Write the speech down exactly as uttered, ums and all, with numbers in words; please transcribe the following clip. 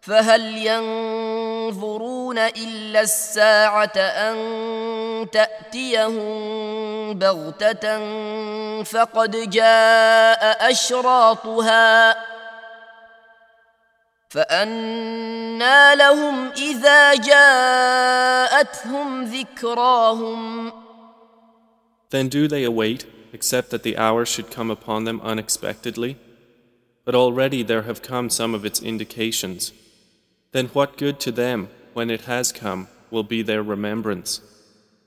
فهل ينظرون إلا الساعة أن تأتيهم بغتة فقد جاء أشراطها فأنى لهم إذا جاءتهم ذكراهم. Then do they await, except that the hour should come upon them unexpectedly? But already there have come some of its indications. Then what good to them, when it has come, will be their remembrance?